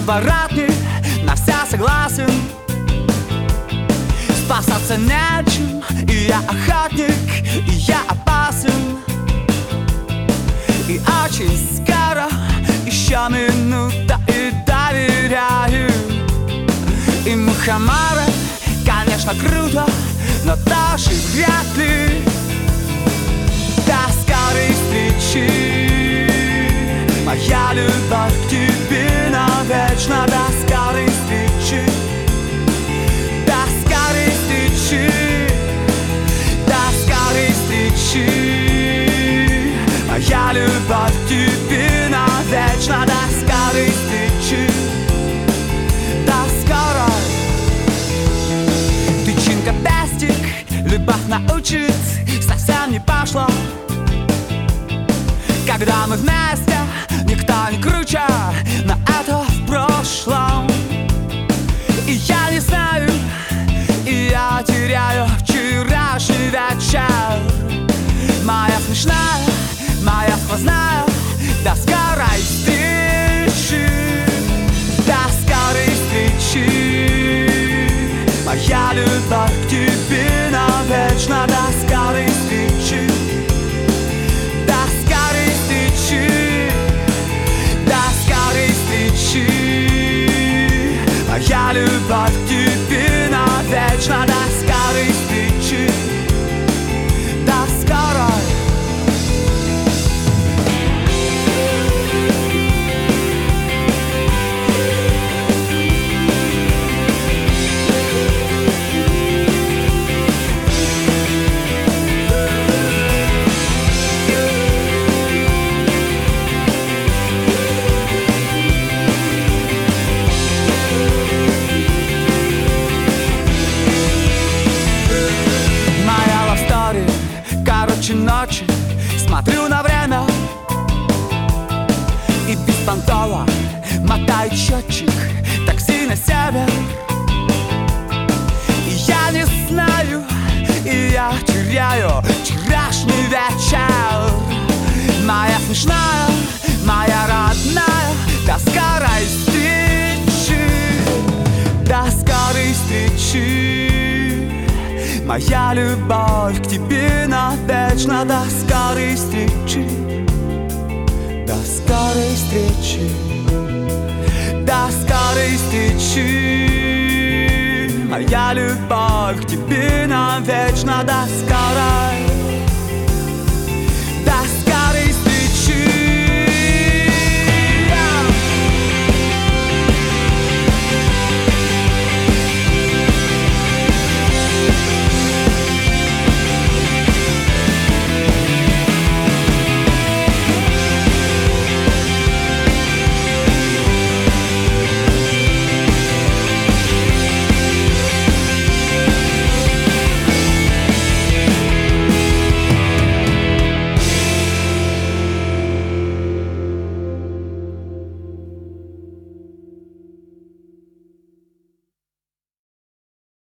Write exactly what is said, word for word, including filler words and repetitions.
подворотни на все согласен. Спасаться нечем, и я охотник, и я опасен. И очень скоро, еще минута, и доверяю. И мухоморы, конечно, круто, но тоже вряд ли. До скорой встречи, моя любовь к тебе навечно. До скорой встречи, до скорой встречи, до скорой встречи, моя любовь к тебе навечно. До скорой встречи, до скорой. Тычинка пестик, любовь научит, совсем не пошло. Когда мы вместе, никто не круче, но это в прошлом. И я не знаю, и я теряю вчерашний вечер. Моя смешная, моя сквозная, до скорой встречи, до скорой встречи, моя любовь к тебе навечно. До скорой встречи, до скорой встречи, до скорой встречи, моя любовь к тебе навечно. До скорой встречи, до скорой. Ночи смотрю на время и без понтова мотает счетчик такси на север. И я не знаю, и я теряю вчерашний вечер. Моя смешная, моя родная, до скорой встречи, до скорой встречи, моя любовь к тебе навечно. До скорой встречи, до скорой встречи, до скорой встречи, моя любовь к тебе навечно. До скорой.